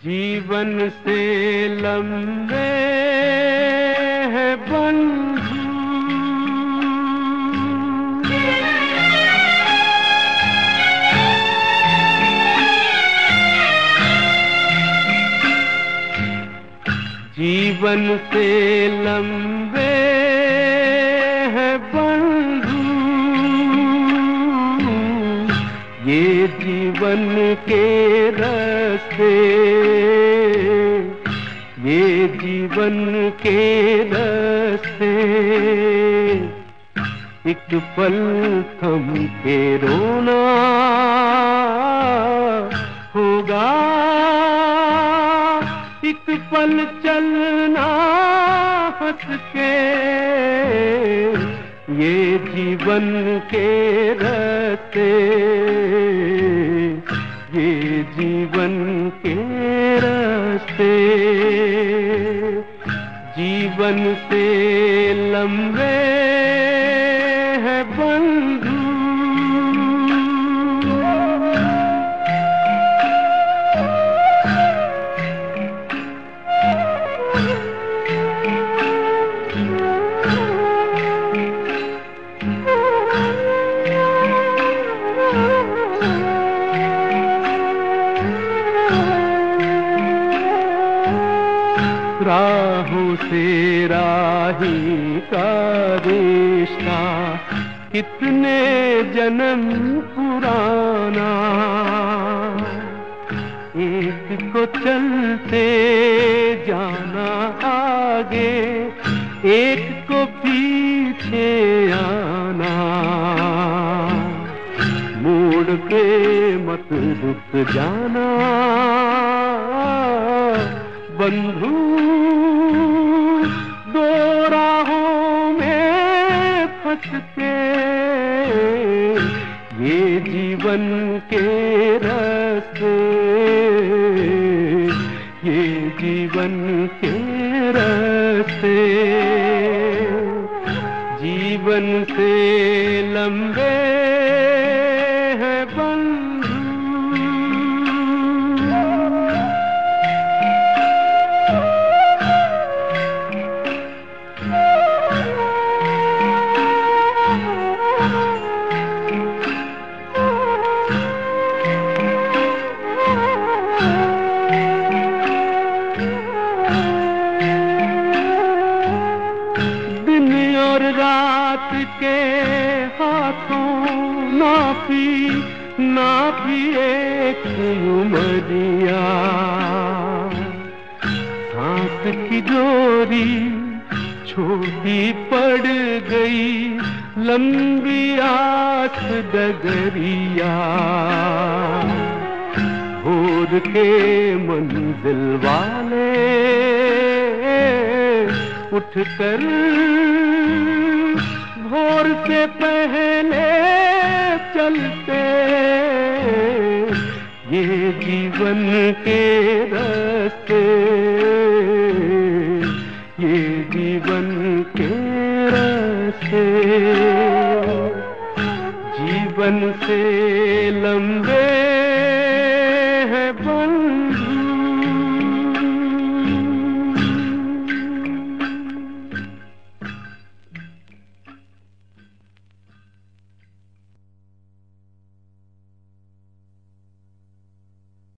जीवन से लंबे हैं बंधु, जीवन से लंबे हैं बंधु, ये जीवन के रास्ते, ये जीवन के रास्ते। एक पल थम के रोना होगा, एक पल चलना हंस के, ये जीवन के रास्ते, ये जीवन के रास्ते। जीवन से लंबे हैं बंधु, राहों से राही का रिश्ता कितने जन्म पुराना, एक को चलते जाना आगे, एक को पीछे आना। मोड़ के मत रुक जाना बंधु, दो राहों में फंस के, ये जीवन के रास्ते, ये जीवन के रास्ते। जीवन से लंबे हैं बंधु, रात के हाथों नापी एक उमरिया, सांस की डोरी छोटी पड़ गई, लंबी आस डगरिया। भोर के मंजिल वाले उठकर भोर से पहले चलते, ये जीवन के रास्ते, ये जीवन के रास्ते। जीवन से लंबे